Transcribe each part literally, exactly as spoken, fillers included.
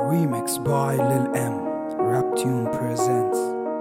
Remix by Lil M. Raptune presents.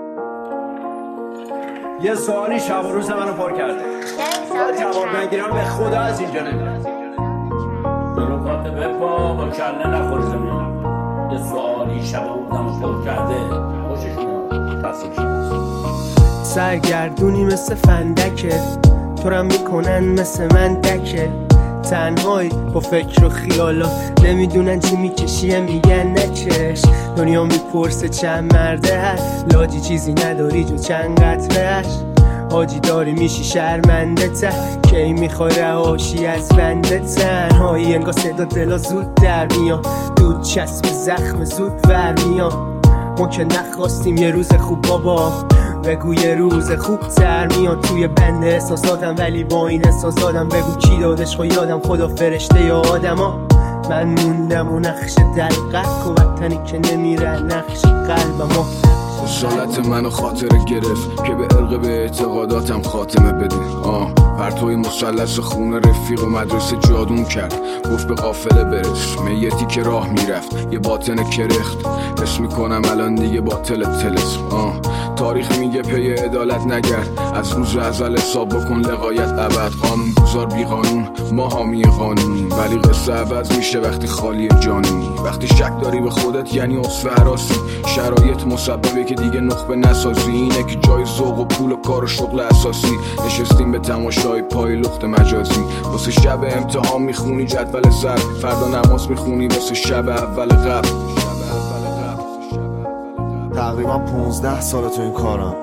یه سوالی شب و روز منو پر کرده. جواب نگیرم به خدا از اینجا نمیرم. دروقات بپا با کله نخور زمین. یه سوالی شب و روز منو پر کرده. خوشش میاد. تصیب شد. سرگردونی مثل فندکه، تو را میکنن مثل من دکه. تنهایی با فکر و خیالات، نمیدونن چی میکشیه میگن نچش. دنیا میپرسه چند مرده هست، لاجی چیزی نداری جو چند قطرهش. حاجی داری میشی شرمنده ته، کی میخوای رهاشی از بنده. تنهایی انگاه صدا دلا زود در میان، دود چسب زخم زود ور میان. ما که نخواستیم یه روز خوب بابا، بگو یه روز خوب تر میاد توی بند احساساتم، ولی با این احساساتم بگو کی دادش خو یادم، خدا فرشته یا آدم ها. من موندم و نقش دلقک و وطنی که نمیره نقش قلبم. خوشحالت منو خاطره گرفت که به عرق به اعتقاداتم خاتمه بده. آه پرتوی مثلث خونه رفیق و مدرسه جادون کرد، گفت به قافله برس. میتی که راه میرفت یه باطن کرخت، حس میکنم الان دیگه باطل تلس. آه تاریخ میگه پی عدالت نگرد، از روز ازل حساب بکن لقایت ابد. قانون گذار بی قانون، ما حامی قانونیم، ولی قصه عوض میشه وقتی خالی جانونی. وقتی شک داری به خودت یعنی عصف حراسی، شرایط مسببه که دیگه نخبه نسازی. اینه که جای ذوق و پول و کار و شغل اساسی، نشستیم به تماشای پای لخت مجازی. واسه شب امتحان میخونی جدول سر، فردا نماز میخونی واسه شب اول قبل. تقریبا پونزده ساله تو این کارم.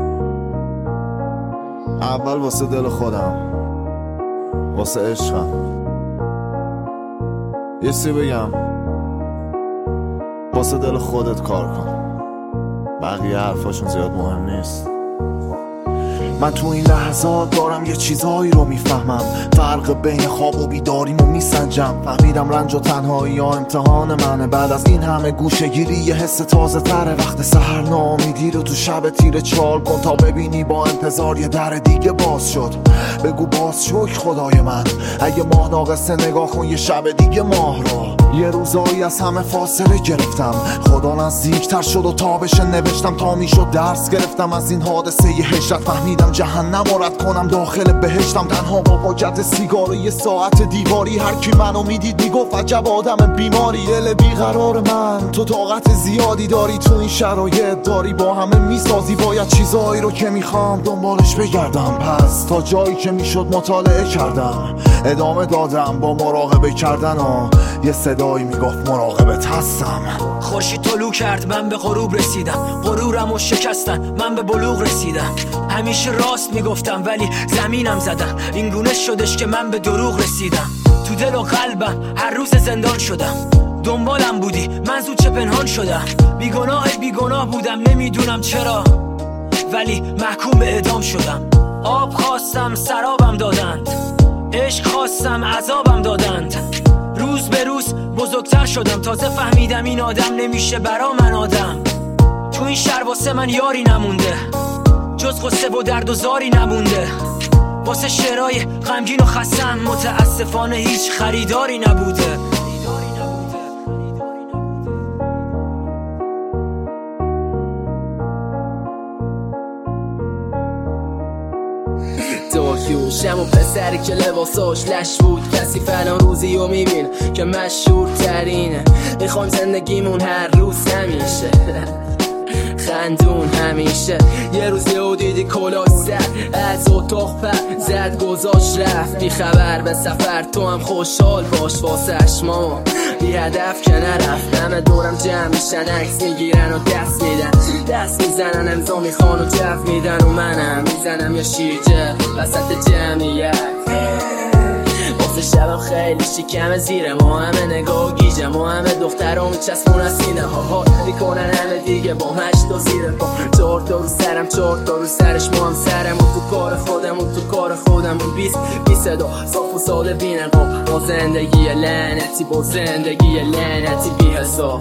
اول واسه دل خودم، واسه عشقم. یه سی بگم، واسه دل خودت کار کن، بقیه حرفاشون زیاد مهم نیست. من تو این لحظات دارم یه چیزایی رو میفهمم، فرق بین خواب و بیداریمو میسنجم. فهمیدم رنج و تنهایی ها امتحان منه، بعد از این همه گوشه گیری یه حس تازه تره. وقت سحر ناامیدی رو تو شب تیره چال کن تا ببینی با انتظار یه در دیگه باز شد. بگو باز شکر خدای من، اگه ماه ناقصه نگاه کن یه شب دیگه ماه رو. یه روزایی از همه فاصله گرفتم، خدا نزدیکتر شد و تابش نوشتم تا میشد درس گرفتم از این حادثه یه هجرت. فهمیدم جهنم و رد کنم داخل بهشتم، تنها با پاکت سیگار و یه ساعت دیواری. هر کی منو میدید میگفت عجب آدم بیماری. دل بیقرار من، تو طاقت زیادی داری، تو این شرایط داری با همه میسازی. باید چیزایی رو که میخوام دنبالش بگردم، پس تا جایی که میشد مطالعه کردم، ادامه دادم با مراقبه کردن. و یه صدایی میگفت مراقبت هستم. خورشید طلوع کرد، من به غروب رسیدم، غرورم و شکستن، من به بلوغ رسیدم. همیشه راست میگفتم ولی زمینم زدن، این گونه شدش که من به دروغ رسیدم. تو دل و قلبم هر روز زندان شدم، دنبالم بودی من زود چه پنهان شدم. بیگناه بیگناه بودم نمیدونم چرا، ولی محکوم به اعدام شدم. آب خواستم سرابم دادند، عشق خواستم عذابم دادند. روز به روز بزرگتر شدم، تازه فهمیدم این آدم نمیشه برا من آدم. تو این شهر واسه من یاری نمونده، جز غصه و درد و زاری نمونده. واسه شعرهای غمگین و خستم متاسفانه هیچ خریداری نبوده. داکیوشم و پسری که لباساش لش بود، کسی فلان روزی رو میبین که مشهور ترینه. میخوام زندگیمون هر روز همیشه خندون همیشه. یه روز یهو دیدی کلا زد، از اتاق پر زد گذاشت رفت، بی خبر به سفر. تو هم خوشحال باش واسه اشما، بی هدف که نرفت. همه دورم جمع میشن، عکس میگیرن و دست میدن، دست میزنن امضا میخوان و جو میدن. و منم میزنم یه شیرجه وسط جمعیت. واسه شبم خیلی شکمه زیر ما، همه نگاه گیجه ما، همه دخترها میچسبون از سینه ها. ها میکنن همه دیگه با مشت و زیر پا. چهار تا رو سرم چهار تا رو سرش، ما هم سرم و تو کار خودم و تو کار خودم. و بیست بی صدا صاف و ساده بی نقاب، با زندگی لعنتی با زندگی لعنتی بی حساب.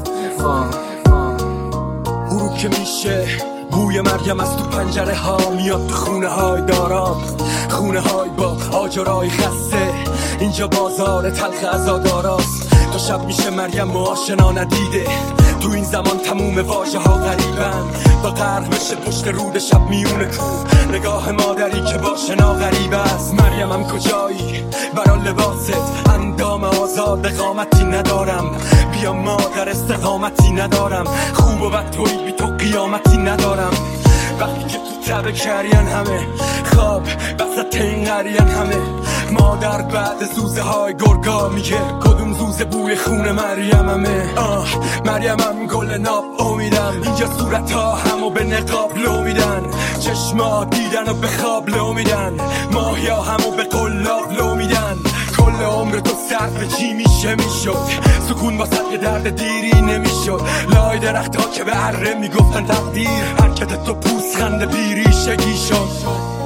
غروب که میشه بوی مریم از تو پنجره ها میاد تو خونه های دارم، خونه های با آجرای خسته. اینجا بازار تلخ عزاداراست، تا شب میشه مریم ما آشنا ندیده. تو این زمان تموم واژه ها غریبن و غرق بشه پشت رود شب میونه کو. نگاه مادری که با شنا غریب است. مریمم کجایی برا لباست؟ اندام آزاد قامتی ندارم. بیا مادر استقامتی ندارم. خوب و بد توی بی تو قیامتی ندارم. وقتی که تو تبه کرین همه خواب بسط این قرین همه. مادر بعد زوزه های گرگا میگه کدوم زوزه بوی خون مریم همه. آه مریمم گل ناب امیدم. اینجا صورت ها همو به نقاب لو میدن. چشما دیدن و به خواب لو میدن. ماهیا همو به قلاب لو میدن. کل عمر تو سر به چی میشه میشد. سکون واسه یه درد دیری نمیشد. لای درخت ها که به اره میگفتن تقدیر. حرکت تو پوست خنده بیریشگی شد.